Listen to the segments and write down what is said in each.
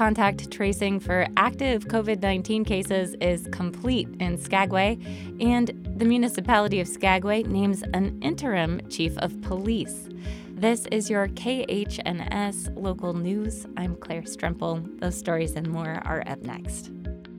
contact tracing for active COVID-19 cases is complete in Skagway, and the municipality of Skagway names an interim chief of police. This is your KHNS local news. I'm Claire Strempel. Those stories and more are up next.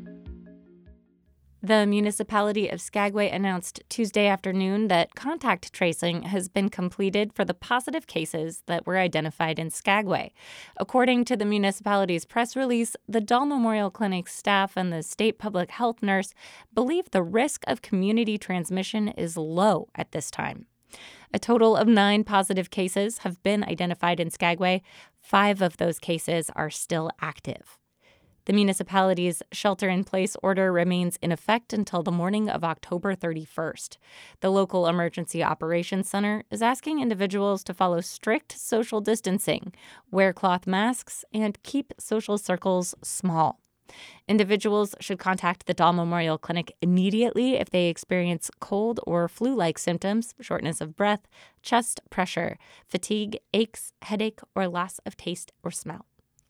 The municipality of Skagway announced Tuesday afternoon that contact tracing has been completed for the positive cases that were identified in Skagway. According to the municipality's press release, the Dahl Memorial Clinic staff and the state public health nurse believe the risk of community transmission is low at this time. A total of 9 positive cases have been identified in Skagway. 5 of those cases are still active. The municipality's shelter-in-place order remains in effect until the morning of October 31st. The local Emergency Operations Center is asking individuals to follow strict social distancing, wear cloth masks, and keep social circles small. Individuals should contact the Dahl Memorial Clinic immediately if they experience cold or flu-like symptoms, shortness of breath, chest pressure, fatigue, aches, headache, or loss of taste or smell.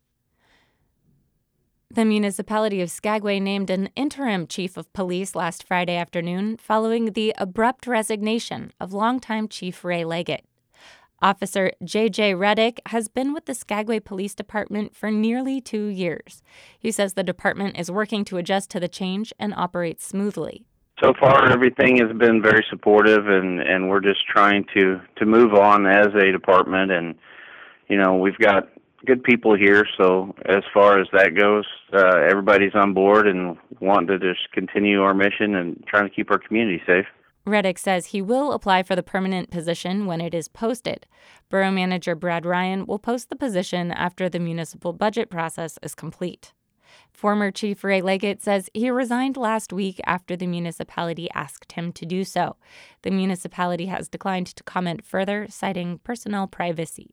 The municipality of Skagway named an interim chief of police last Friday afternoon following the abrupt resignation of longtime Chief Ray Leggett. Officer J.J. Reddick has been with the Skagway Police Department for nearly 2 years. He says the department is working to adjust to the change and operate smoothly. So far, everything has been very supportive, and we're just trying to move on as a department. And, we've got good people here, so as far as that goes, everybody's on board and wanting to just continue our mission and trying to keep our community safe. Reddick says he will apply for the permanent position when it is posted. Borough Manager Brad Ryan will post the position after the municipal budget process is complete. Former Chief Ray Leggett says he resigned last week after the municipality asked him to do so. The municipality has declined to comment further, citing personnel privacy.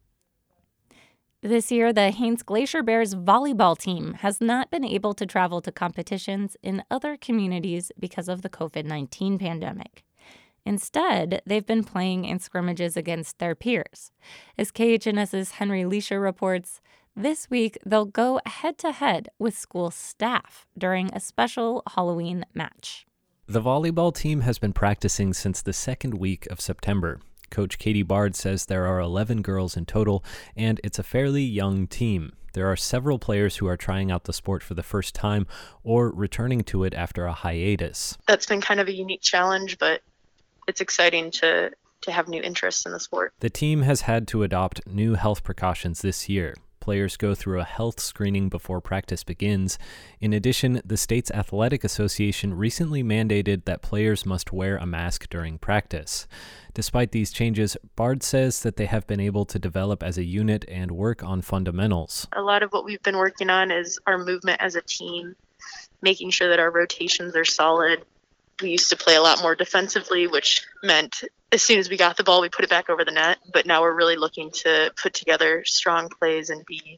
This year, the Haines Glacier Bears volleyball team has not been able to travel to competitions in other communities because of the COVID-19 pandemic. Instead, they've been playing in scrimmages against their peers. As KHNS's Henry Leisha reports, this week they'll go head-to-head with school staff during a special Halloween match. The volleyball team has been practicing since the second week of September. Coach Katie Bard says there are 11 girls in total, and it's a fairly young team. There are several players who are trying out the sport for the first time or returning to it after a hiatus. That's been kind of a unique challenge, but it's exciting to have new interests in the sport. The team has had to adopt new health precautions this year. Players go through a health screening before practice begins. In addition, the state's athletic association recently mandated that players must wear a mask during practice. Despite these changes, Bard says that they have been able to develop as a unit and work on fundamentals. A lot of what we've been working on is our movement as a team, making sure that our rotations are solid. We used to play a lot more defensively, which meant as soon as we got the ball, we put it back over the net. But now we're really looking to put together strong plays and be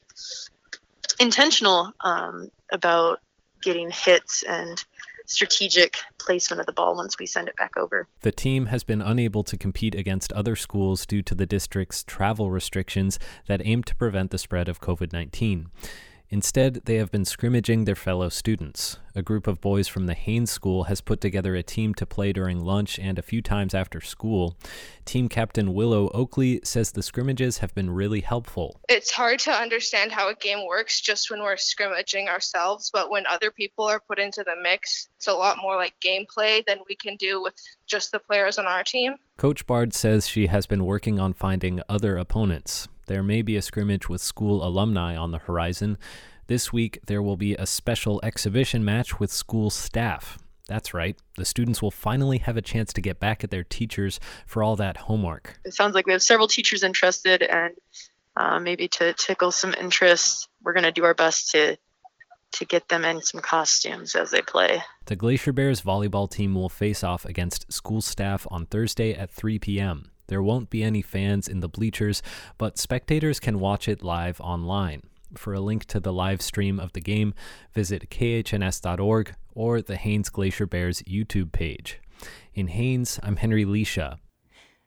intentional about getting hits and strategic placement of the ball once we send it back over. The team has been unable to compete against other schools due to the district's travel restrictions that aim to prevent the spread of COVID-19. Instead, they have been scrimmaging their fellow students. A group of boys from the Haines School has put together a team to play during lunch and a few times after school. Team captain Willow Oakley says the scrimmages have been really helpful. It's hard to understand how a game works just when we're scrimmaging ourselves, but when other people are put into the mix, it's a lot more like gameplay than we can do with just the players on our team. Coach Bard says she has been working on finding other opponents. There may be a scrimmage with school alumni on the horizon. This week, there will be a special exhibition match with school staff. That's right, the students will finally have a chance to get back at their teachers for all that homework. It sounds like we have several teachers interested, and maybe to tickle some interest, we're going to do our best to get them in some costumes as they play. The Glacier Bears volleyball team will face off against school staff on Thursday at 3 p.m. There won't be any fans in the bleachers, but spectators can watch it live online. For a link to the live stream of the game, visit khns.org or the Haines Glacier Bears YouTube page. In Haines, I'm Henry Leisha.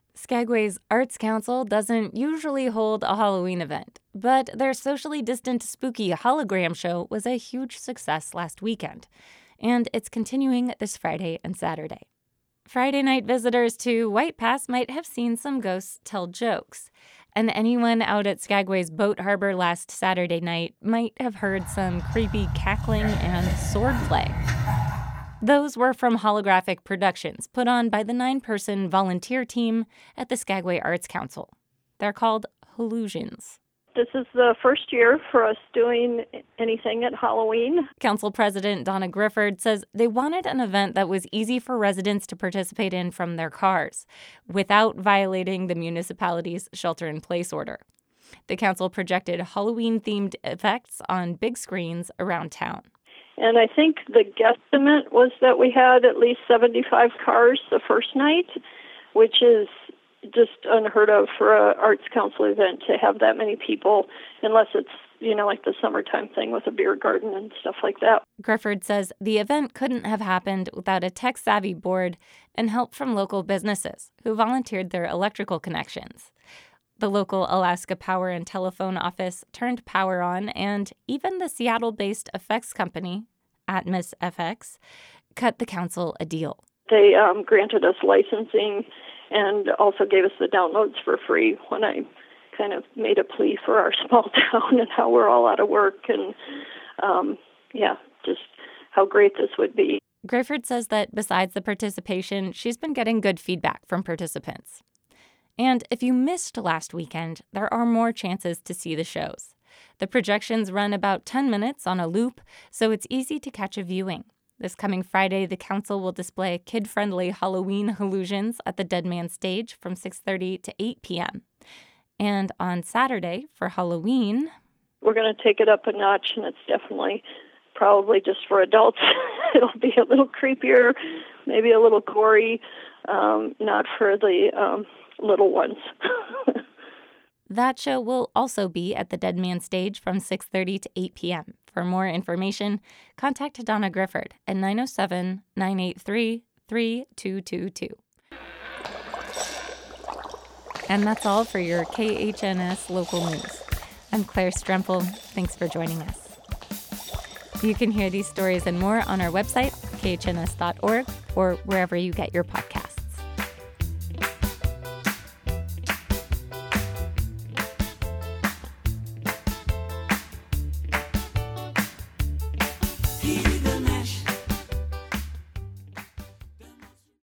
Skagway's Arts Council doesn't usually hold a Halloween event, but their socially distant spooky hologram show was a huge success last weekend, and it's continuing this Friday and Saturday. Friday night visitors to White Pass might have seen some ghosts tell jokes, and anyone out at Skagway's Boat Harbor last Saturday night might have heard some creepy cackling and swordplay. Those were from holographic productions put on by the 9-person volunteer team at the Skagway Arts Council. They're called Hallusions. This is the first year for us doing anything at Halloween. Council President Donna Grifford says they wanted an event that was easy for residents to participate in from their cars, without violating the municipality's shelter-in-place order. The council projected Halloween-themed effects on big screens around town. And I think the guesstimate was that we had at least 75 cars the first night, which is just unheard of for an Arts Council event to have that many people, unless it's, like the summertime thing with a beer garden and stuff like that. Grifford says the event couldn't have happened without a tech-savvy board and help from local businesses who volunteered their electrical connections. The local Alaska Power and Telephone office turned power on, and even the Seattle-based effects company, Atmos FX, cut the council a deal. They granted us licensing and also gave us the downloads for free when I kind of made a plea for our small town and how we're all out of work and, just how great this would be. Grifford says that besides the participation, she's been getting good feedback from participants. And if you missed last weekend, there are more chances to see the shows. The projections run about 10 minutes on a loop, so it's easy to catch a viewing. This coming Friday, the council will display kid-friendly Halloween Hallusions at the Dead Man Stage from 6:30 to 8 p.m. And on Saturday, for Halloween, we're going to take it up a notch, and it's definitely probably just for adults. It'll be a little creepier, maybe a little gory, not for the little ones. That show will also be at the Dead Man Stage from 6:30 to 8 p.m. For more information, contact Donna Grifford at 907-983-3222. And that's all for your KHNS Local News. I'm Claire Strempel. Thanks for joining us. You can hear these stories and more on our website, khns.org, or wherever you get your podcasts.